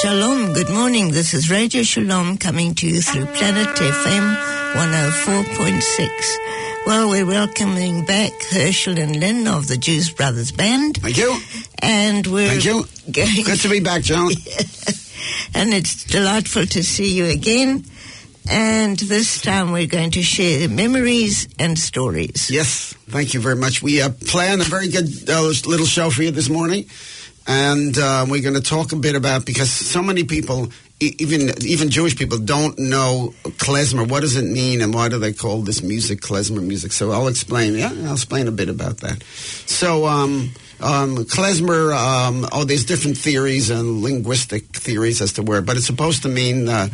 Shalom, good morning. This is Radio Shalom coming to you through Planet FM 104.6. Well, we're welcoming back Herschel and Lynn of the Jews Brothers Band. Thank you. And we're Thank you. Good to be back, Joan. And it's delightful to see you again. And this time we're going to share memories and stories. Yes, thank you very much. We planned a very good little show for you this morning. And we're going to talk a bit about, because so many people, even Jewish people, don't know klezmer. What does it mean, and why do they call this music klezmer music? So I'll explain. Yeah, I'll explain a bit about that. So klezmer, there's different theories and linguistic theories as to where, but it's supposed to mean the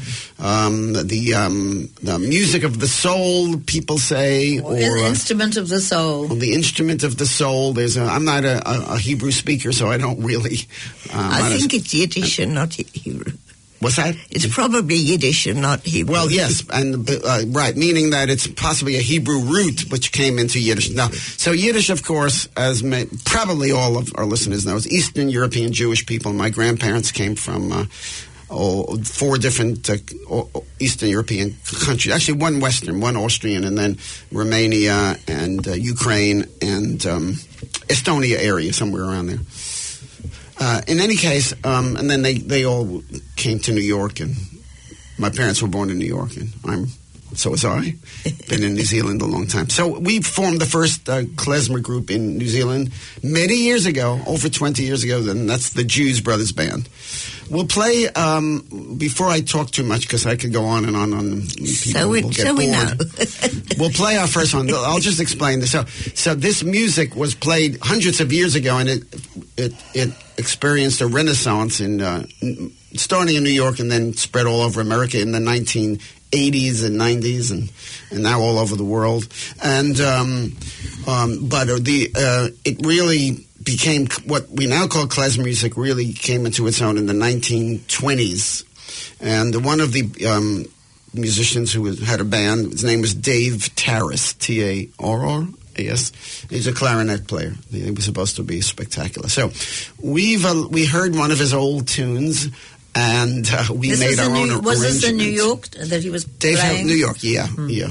music of the soul, people say, or the instrument of the soul. The instrument of the soul. I'm not a Hebrew speaker, so I don't really. I think it's Yiddish and not Hebrew. What's that? It's probably Yiddish and not Hebrew. Well, yes, and right, meaning that it's possibly a Hebrew root which came into Yiddish. Now, so Yiddish, of course, as probably all of our listeners know, is Eastern European Jewish people. My grandparents came from 4 different Eastern European countries. Actually, one Western, one Austrian, and then Romania and Ukraine and Estonia area, somewhere around there. In any case, and then they all came to New York, and my parents were born in New York, and so was I. Been in New Zealand a long time. So we formed the first klezmer group in New Zealand many years ago, over 20 years ago, and that's the Jews Brothers Band. We'll play, before I talk too much, because I could go on and on people will get bored. We know. We'll play our first one. I'll just explain this. So this music was played hundreds of years ago, and it experienced a renaissance starting in New York and then spread all over America in the 1980s and 90s and now all over the world. And but it really became what we now call klezmer music. Really came into its own in the 1920s. And one of the musicians who had a band, his name was Dave Tarras, Tarras. He's a clarinet player. He was supposed to be spectacular. So we heard one of his old tunes, and we made our own arrangements. Was this in New York that he was playing? New York, yeah.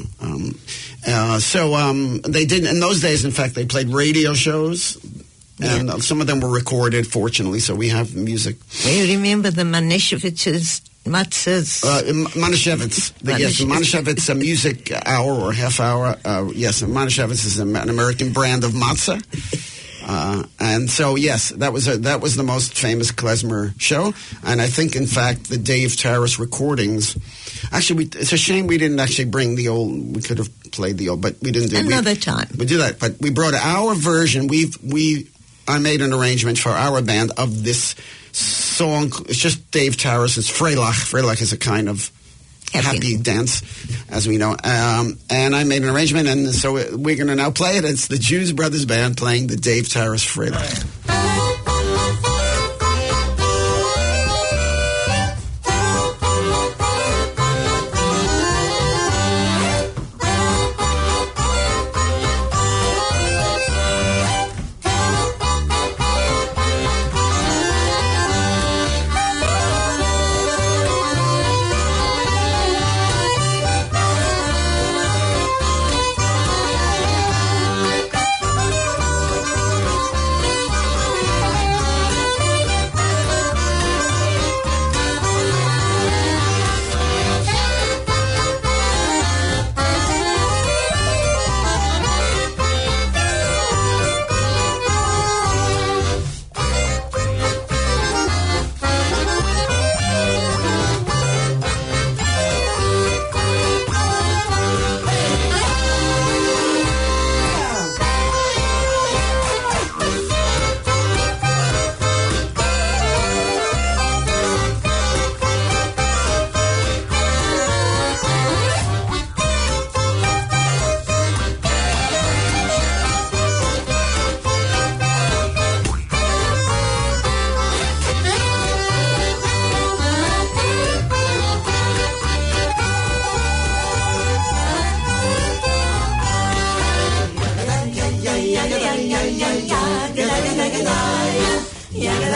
So they did, in those days, in fact, they played radio shows, and some of them were recorded, fortunately, so we have music. We remember the Manischewitz's Matzahs. Manischewitz. Yes, Manischewitz, a music hour or half hour. Yes, Manischewitz is an American brand of matzah. And so, yes, that was the most famous klezmer show. And I think, in fact, the Dave Tarras recordings. Actually, it's a shame we didn't actually bring the old. We could have played the old, but we didn't do it. Another time. We do that, but we brought our version. I made an arrangement for our band of this song. It's just Dave Tarras' Freilach. Freilach is a kind of happy dance, as we know. And I made an arrangement, and so we're going to now play it. It's the Jews Brothers Band playing the Dave Tarras Freilach.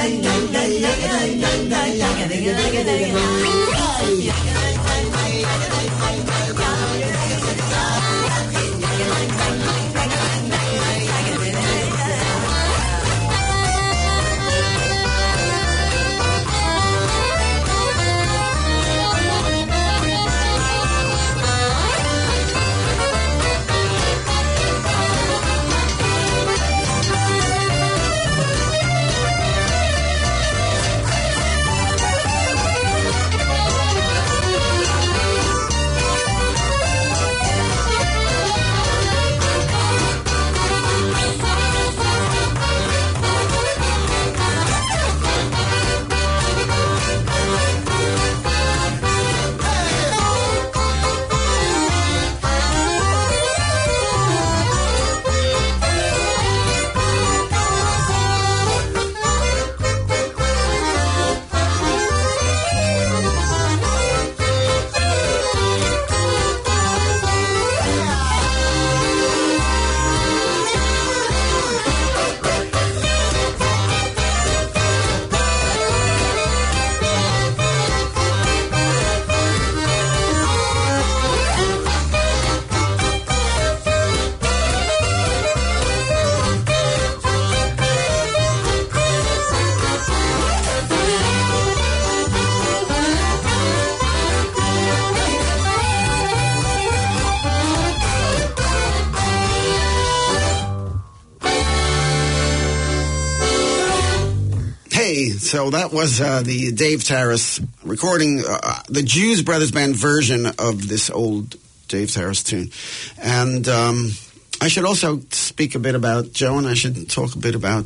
So that was the Dave Tarras recording, the Jews Brothers Band version of this old Dave Tarras tune. And I should also speak a bit about Joe, and I should talk a bit about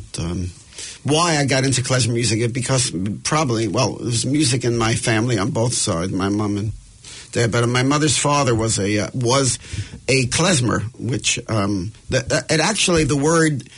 why I got into klezmer music. Because probably, well, there's music in my family on both sides, my mom and dad. But my mother's father was a klezmer, which it actually the word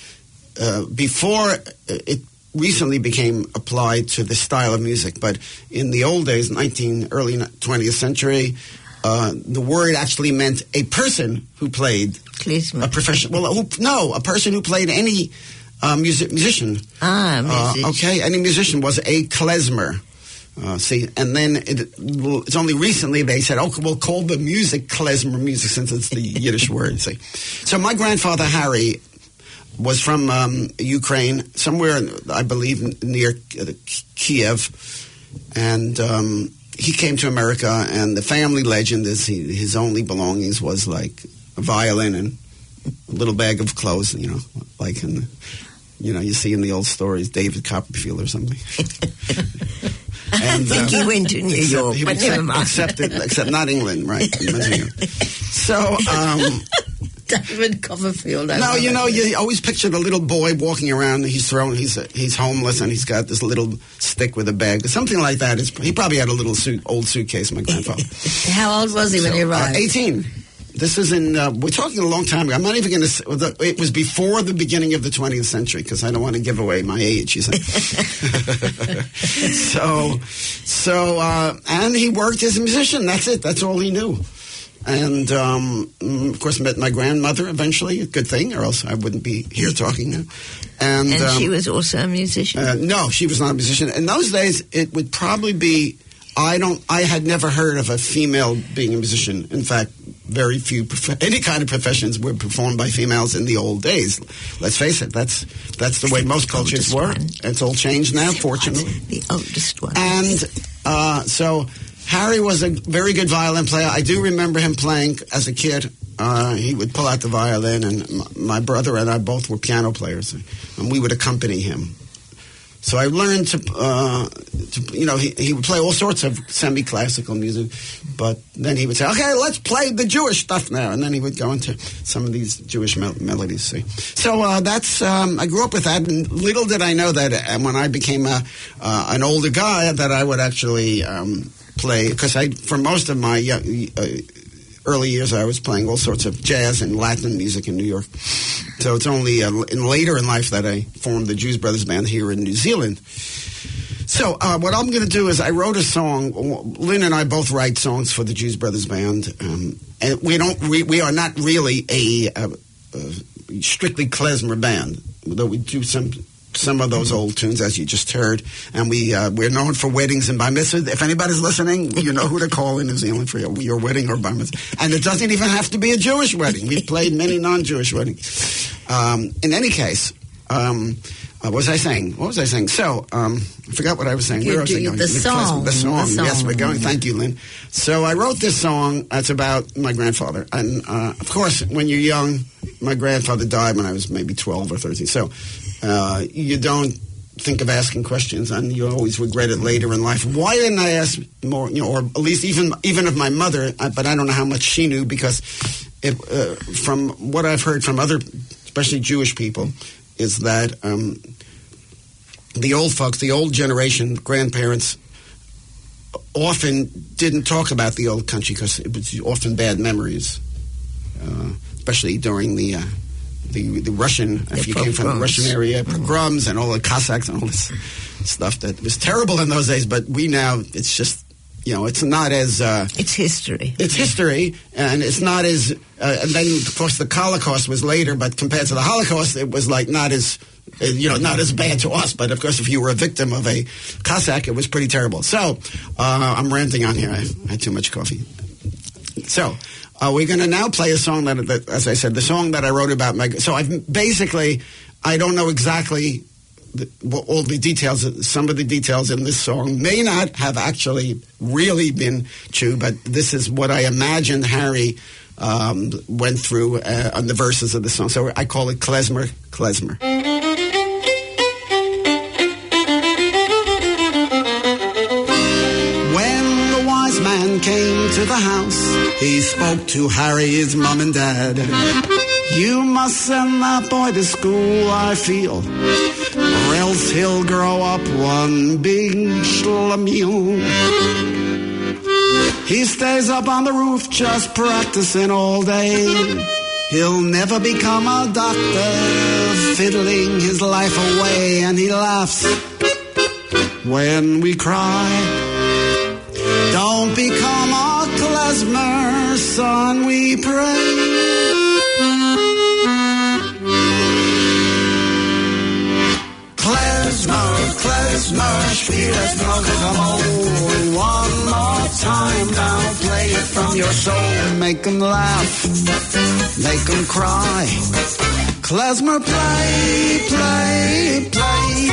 before it recently became applied to the style of music, but in the old days, early 20th century, the word actually meant a person who played klezmer. A professional. Well, a person who played any musician. Musician. Okay, any musician was a klezmer. See, and then it's only recently they said, "Oh, we'll call the music klezmer music," since it's the Yiddish word. See, so my grandfather Harry was from Ukraine, somewhere, I believe, near Kiev. And he came to America, and the family legend is his only belongings was like a violin and a little bag of clothes, like you see in the old stories, David Copperfield or something. And, I think he went to New York, but never mind. Except not England, right? So... David Copperfield. No, you always picture the little boy walking around. He's homeless, and he's got this little stick with a bag, something like that. He probably had a little old suitcase. My grandfather. How old was he when he arrived? 18. This is we're talking a long time ago. I'm not even going to. It was before the beginning of the 20th century because I don't want to give away my age. He said. And he worked as a musician. That's it. That's all he knew. And, of course, met my grandmother eventually, a good thing, or else I wouldn't be here talking now. And she was also a musician? No, she was not a musician. In those days, it would probably be, I had never heard of a female being a musician. In fact, very few, any kind of professions were performed by females in the old days. Let's face it, that's the way most cultures were. It's all changed now, fortunately. The oldest one. And so... Harry was a very good violin player. I do remember him playing as a kid. He would pull out the violin, and my brother and I both were piano players, and we would accompany him. So I learned he would play all sorts of semi-classical music, but then he would say, "Okay, let's play the Jewish stuff now," and then he would go into some of these Jewish melodies. See, so that's I grew up with that, and little did I know that when I became an older guy, that I would actually play, because for most of my early years I was playing all sorts of jazz and Latin music in New York. So it's only later in life that I formed the Jews Brothers Band here in New Zealand. So what I'm going to do is I wrote a song. Lynn and I both write songs for the Jews Brothers Band, and we are not really a strictly klezmer band, though we do some some of those old tunes, as you just heard. And we're known for weddings and bar mitzvahs. If anybody's listening, you know who to call in New Zealand for your wedding or bar mitzvah. And it doesn't even have to be a Jewish wedding. We've played many non-Jewish weddings. In any case, what was I saying? So, I forgot what I was saying. Where was I going? The song. Yes, we're going. Thank you, Lynn. So I wrote this song. It's about my grandfather. And, of course, when you're young, my grandfather died when I was maybe 12 or 13. So you don't think of asking questions, and you always regret it later in life. Why didn't I ask more, or at least even of my mother, but I don't know how much she knew, because from what I've heard from other, especially Jewish people, is that the old folks, the old generation, grandparents, often didn't talk about the old country because it was often bad memories, especially during the Russian, if you came from the Russian area, pogroms and all the Cossacks and all this stuff that was terrible in those days. But we now, it's just, it's not as... it's history. It's history, and it's not as... and then, of course, the Holocaust was later, but compared to the Holocaust, it was like not as bad to us. But, of course, if you were a victim of a Cossack, it was pretty terrible. So, I'm ranting on here. I had too much coffee. So, we're going to now play a song that, as I said, the song that I wrote about my... So, I don't know exactly... all the details, some of the details in this song may not have actually really been true, but this is what I imagined Harry went through on the verses of the song. So I call it Klezmer. When the wise man came to the house, he spoke to Harry's mom and dad. You must send that boy to school, I feel, or else he'll grow up one big schlemiel. He stays up on the roof just practicing all day. He'll never become a doctor, fiddling his life away. And he laughs when we cry. Don't become a klezmer, son, we pray. Klezmer, spiel es noch einmal. One more time now, play it from your soul. Make them laugh, make them cry. Klezmer, play, play, play.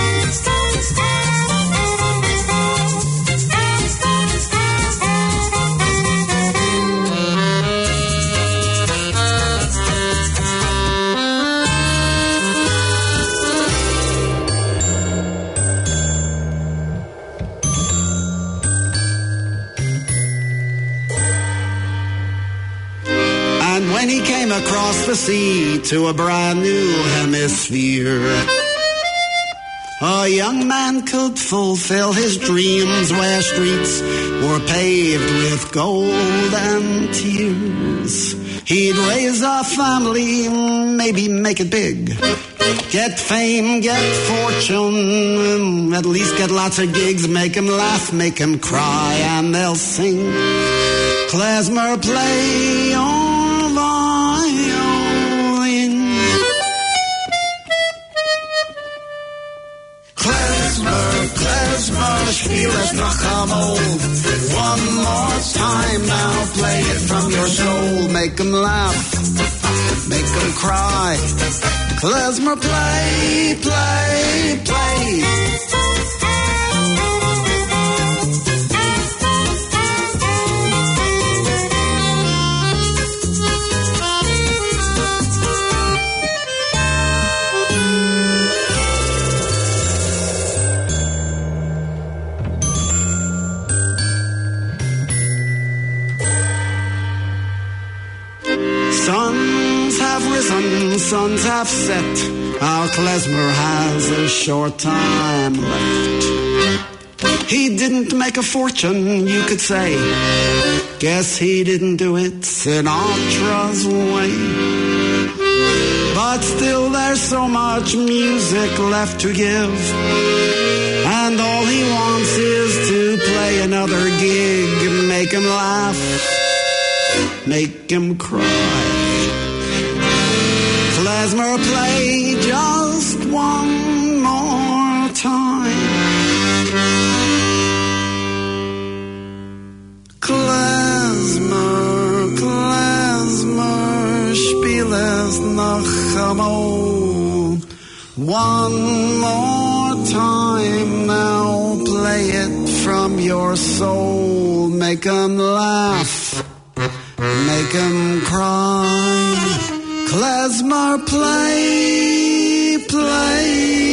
When he came across the sea to a brand new hemisphere, a young man could fulfill his dreams where streets were paved with gold and tears. He'd raise a family, maybe make it big, get fame, get fortune, at least get lots of gigs, make him laugh, make him cry, and they'll sing Klezmer, play on. Klezmer, spiel es noch einmal. One more time now, play it from your soul. Make them laugh, make them cry. Klezmer, play, play, play. Suns have risen, suns have set. Our Klezmer has a short time left. He didn't make a fortune, you could say. Guess he didn't do it Sinatra's way. But still there's so much music left to give. And all he wants is to play another gig. Make him laugh, make him cry. Klezmer, play just one more One more time now, play it from your soul. Make 'em laugh, make 'em cry. Klezmer, play, play.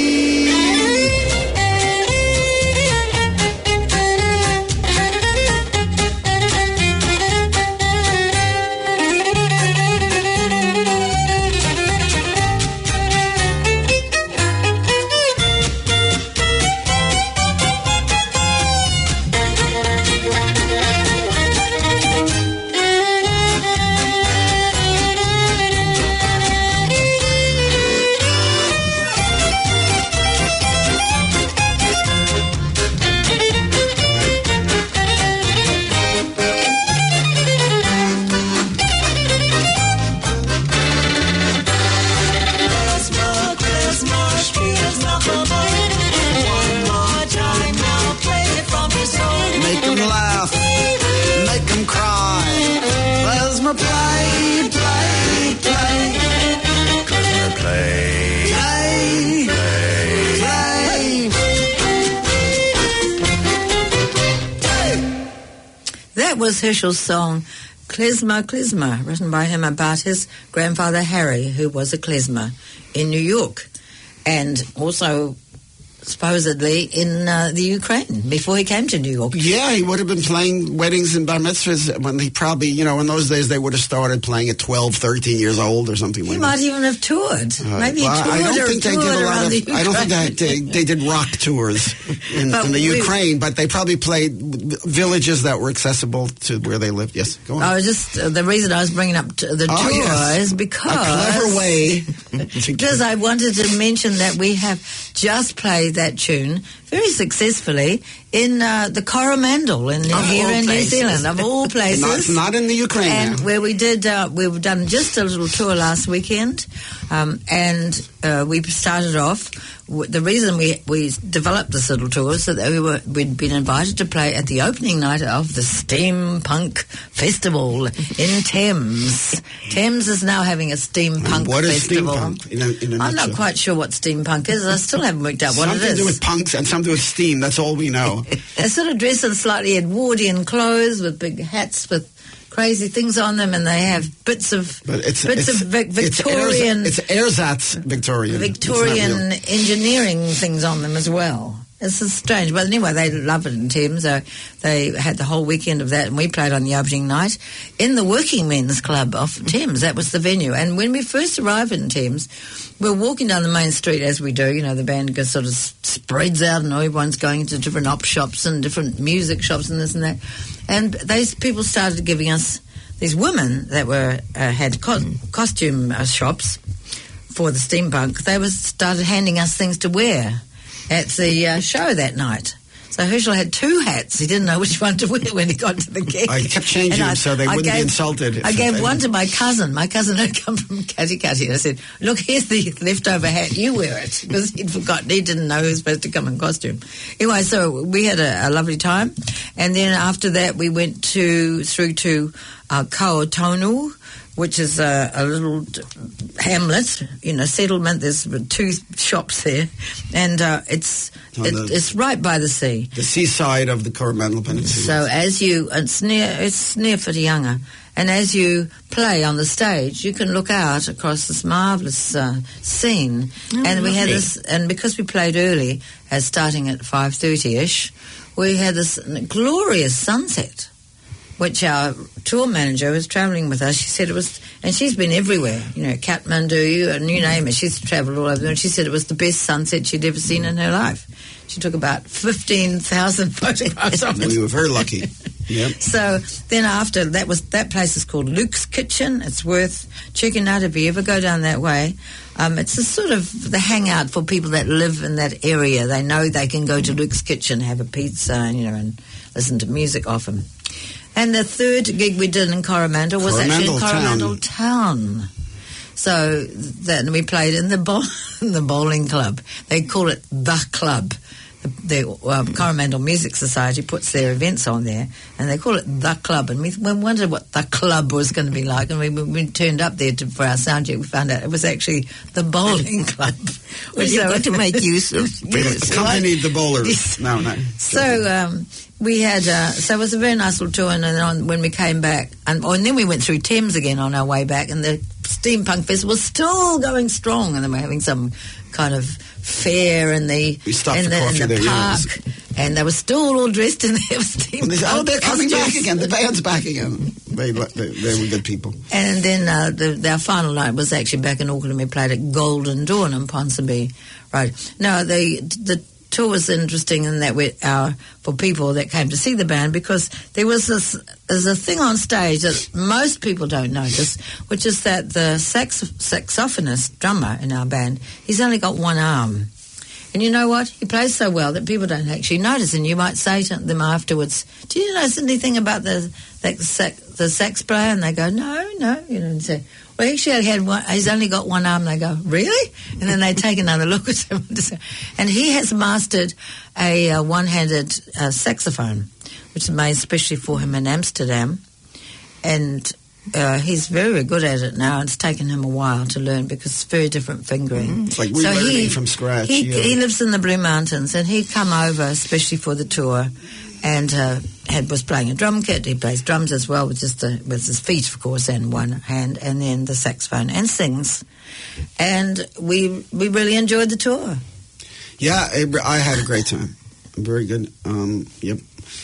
That was Herschel's song, Klezmer, Klezmer, written by him about his grandfather Harry, who was a klezmer in New York, and also supposedly in the Ukraine before he came to New York. Yeah, he would have been playing weddings and bar mitzvahs when he probably, in those days they would have started playing at 12, 13 years old or something like that. He might even have toured. Maybe he toured I don't think they did a lot of. the I don't think they did rock tours in the Ukraine, but they probably played villages that were accessible to where they lived. Yes, go on. I was just the reason I was bringing up the tour is because a clever way. Because I wanted to mention that we have just played that tune very successfully in the Coromandel here in New Zealand, of all places. Not in the Ukraine. And now. where we did, we've done just a little tour last weekend, and we started off. The reason we developed this little tour is that we'd been invited to play at the opening night of the Steampunk Festival in Thames. Thames is now having a Steampunk what Festival. What is steampunk? In a I'm not quite sure what steampunk is. I still haven't worked out what it is. Something to do with punks and something to do with steam. That's all we know. They sort of dress in slightly Edwardian clothes with big hats with crazy things on them, and they have bits of Victorian. It's ersatz Victorian engineering things on them as well. It's strange, but anyway, they love it in Thames. So they had the whole weekend of that, and we played on the opening night in the Working Men's Club of Thames. That was the venue. And when we first arrived in Thames, we were walking down the main street as we do. The band sort of spreads out, and everyone's going into different op shops and different music shops and this and that. And these people started giving us, these women that had costume shops for the steampunk. They started handing us things to wear at the show that night. So Herschel had two hats. He didn't know which one to wear when he got to the gig. I kept changing them so they wouldn't be insulted. I gave one to my cousin. My cousin had come from Katikati. And I said, look, here's the leftover hat. You wear it. Because he'd forgotten. He didn't know he was supposed to come in costume. Anyway, so we had a lovely time. And then after that, we went through to Kaotonu, which is a little hamlet, settlement. There's two shops there, and it's right by the sea. The seaside of the Coromandel Peninsula. So it's near Whitianga, and as you play on the stage, you can look out across this marvelous scene. And we had this, and because we played early, starting at 5:30ish, we had this glorious sunset, which our tour manager was travelling with us. She said it was, and she's been everywhere, Kathmandu, and you name it. She's travelled all over there, and she said it was the best sunset she'd ever seen in her life. She took about 15,000 photographs of it. We were very lucky. Yep. So then after, that place is called Luke's Kitchen. It's worth checking out if you ever go down that way. It's a sort of the hangout for people that live in that area. They know they can go to Luke's Kitchen, have a pizza, and listen to music off him. And the third gig we did in Coromandel was actually in Coromandel Town. So then we played in the bowling club. They call it the club. the Coromandel Music Society puts their events on there, and they call it The Club. And we wondered what The Club was going to be like. And we turned up there for our sound check. We found out it was actually the bowling club. Well, you've got to make use of accompanied the bowlers. Yes. No. So we had, so it was a very nice little tour. And then when we came back, and then we went through Thames again on our way back, and the Steampunk Festival was still going strong, and then we're having some kind of fair in the park, and they were still all dressed in their steampunk. They're coming back again. The band's back again. They were good people. And then our final night was actually back in Auckland. We played at Golden Dawn in Ponsonby. Right. Now the tour was interesting in that for people that came to see the band, because there's a thing on stage that most people don't notice, which is that the saxophonist drummer in our band, he's only got one arm. And you know what? He plays so well that people don't actually notice, and you might say to them afterwards, "Do you notice anything about the sax player?" And they go, no, and say, "Well, actually, he's only got one arm." They go, "Really?" And then they take another look at him. And he has mastered a one-handed saxophone, which is made especially for him in Amsterdam. And he's very good at it now. It's taken him a while to learn because it's very different fingering. It's like relearning from scratch. He lives in the Blue Mountains, and he'd come over especially for the tour, and was playing a drum kit. He plays drums as well with his feet, of course, and one hand, and then the saxophone, and sings. And we really enjoyed the tour. Yeah, I had a great time. Very good. Yep.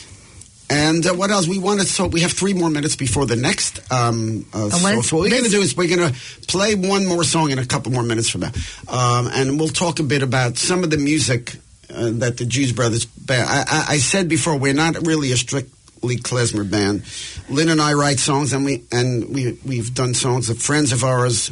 And what else? We have 3 more minutes before the next. So what we're going to do is we're going to play one more song in a couple more minutes from now. And we'll talk a bit about some of the music that the Jews Brothers band. I said before, we're not really a strictly klezmer band. Lynn and I write songs, and we've done songs of friends of ours,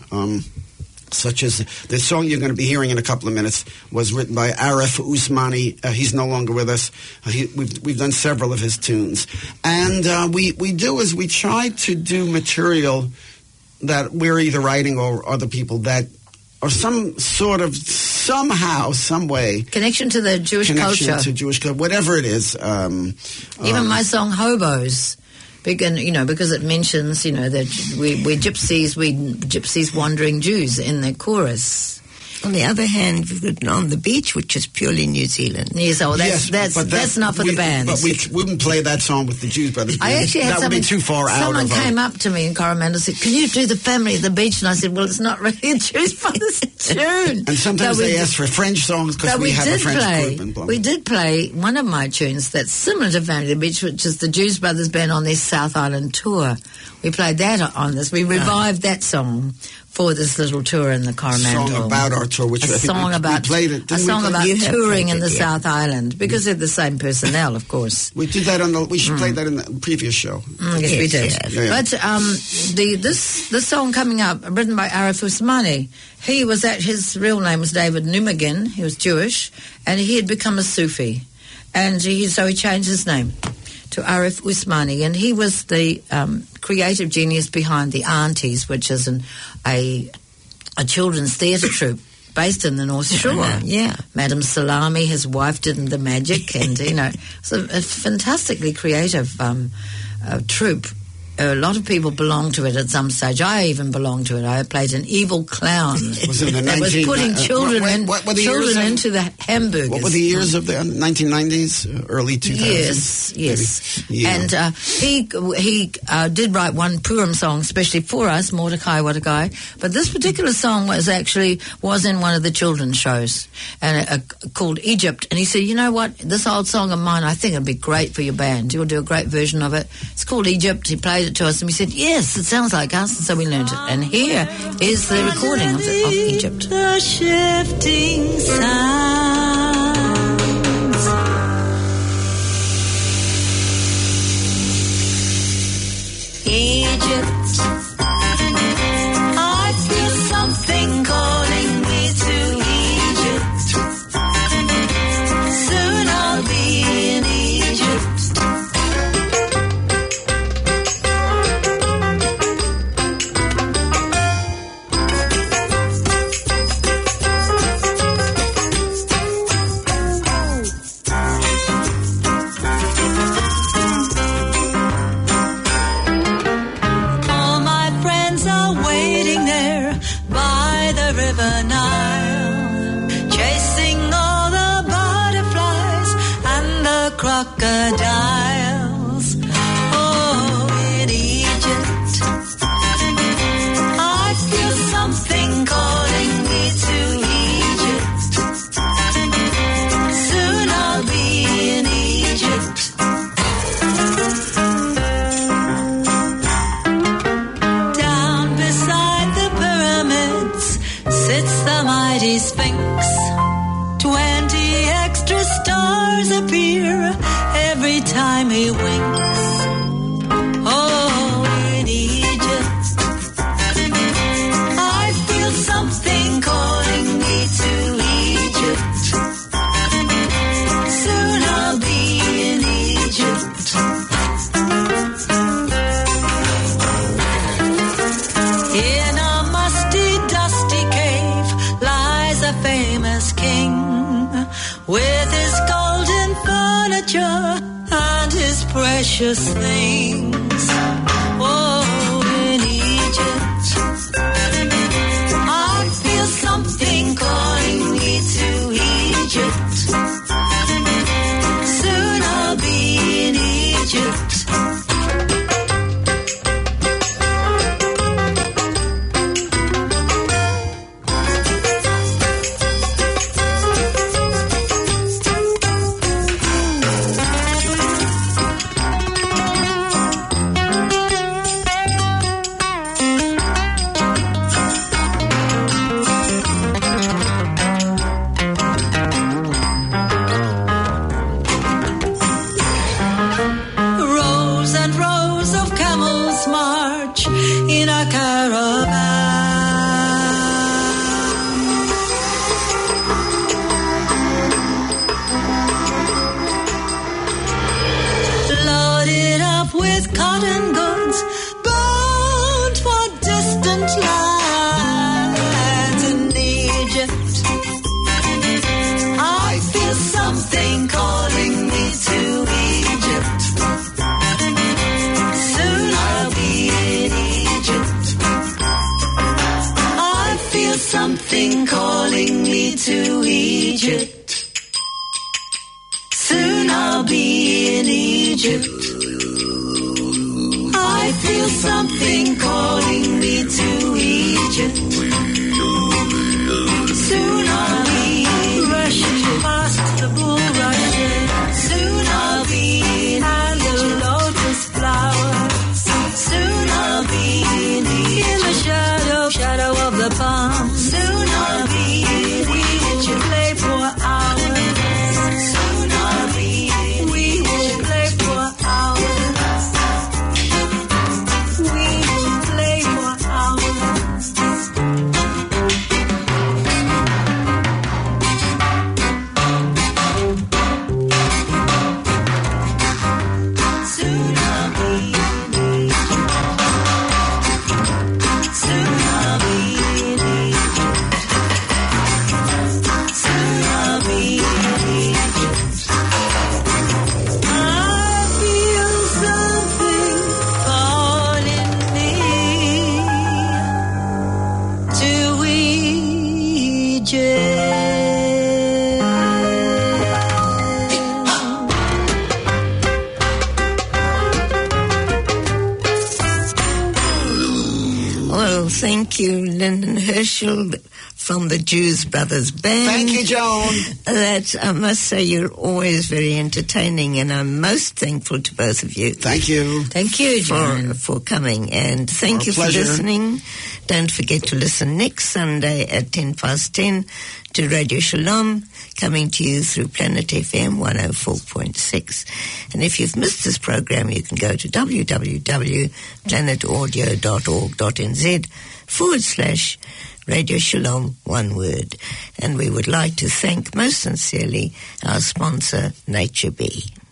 such as the song you're going to be hearing in a couple of minutes was written by Arif Usmani. He's no longer with us. We've done several of his tunes, and we try to do material that we're either writing or other people that are some sort of somehow, some way connection to the Jewish culture, to Jewish culture, whatever it is. Even my song "Hobos." Because it mentions, that we're gypsies wandering Jews in the chorus. On the other hand, we've got On the Beach, which is purely New Zealand. Yes, that's not for the band. But we wouldn't play that song with the Jews Brothers. That would be too far out. Someone came up to me in Coromandel and said, "Can you do the Family at the Beach?" And I said, "Well, it's not really a Jews Brothers tune." And sometimes they ask for French songs because we have a French group. And we did play one of my tunes that's similar to Family at the Beach, which is the Jews Brothers band on their South Island tour. We played that on this. We revived that song for this little tour in the Coromandel. A song about our tour, which we played it. A song about touring in the South Island, because they're the same personnel, of course. We did that we should play that in the previous show. Yes, we did. Yeah. But this song coming up, written by Arif Usmani, his real name was David Numagin. He was Jewish, and he had become a Sufi, and so he changed his name to Arif Usmani, and he was the creative genius behind the Aunties, which is a children's theatre troupe based in the North Shore. Yeah. Madam Salami, his wife, did the magic, and it's a fantastically creative troupe. A lot of people belong to it at some stage. I even belonged to it. I played an evil clown that was putting children into the hamburgers. What were the years of the 1990s, early 2000s? Yes. Yeah. And he did write one Purim song, especially for us, Mordecai, what a guy. But this particular song was in one of the children's shows, and called Egypt. And he said, "You know what? This old song of mine, I think it'd be great for your band. You'll do a great version of it. It's called Egypt." He played it to us, and we said, "Yes, it sounds like us," and so we learned it. And here is the recording of Egypt. The shifting sands, Egypt, I feel something calling me to Egypt. Soon I'll be in Egypt. crocodiles. Oh, in Egypt, I feel something calling me to Egypt. Soon I'll be in Egypt. Down beside the pyramids sits the mighty Sphinx. 20 extra stars appear every time he winks. Oh, in Egypt, I feel something calling me to Egypt. Soon I'll be in Egypt. In a musty, dusty cave lies a famous king with his golden furniture and his precious things. Oh, in Egypt, I feel something calling me to Egypt. Soon I'll be in Egypt. Rows and rows of camels march in a caravan, loaded up with cotton goods, bound for distant lands in Egypt. I feel something calling me to Egypt. Soon I'll be in Egypt. I feel something calling me to Egypt. Soon I'll be in Egypt. I feel something calling me to Egypt. Soon I'll be rushing past the bulrushes. Soon I'll be and the lotus flowers. Soon I'll be in the shadow of the palm. Soon I'll be we will play for hours. Soon I'll be we will play for hours. We will play for hours. Soon I'll be in Egypt. Soon I'll be in Egypt. Soon I'll be in Egypt. I feel something calling me to Well, thank you, Lyndon Herschel from the Jews Brothers Band. Thank you, Joan. That, I must say, you're always very entertaining, and I'm most thankful to both of you. Thank you. Thank you, Joan. For coming, and thank Our you pleasure. for listening. Don't forget to listen next Sunday at 10:10 to Radio Shalom, coming to you through Planet FM 104.6. And if you've missed this program, you can go to www.planetaudio.org.nz/Radio Shalom, one word. And we would like to thank most sincerely our sponsor, Nature Bee.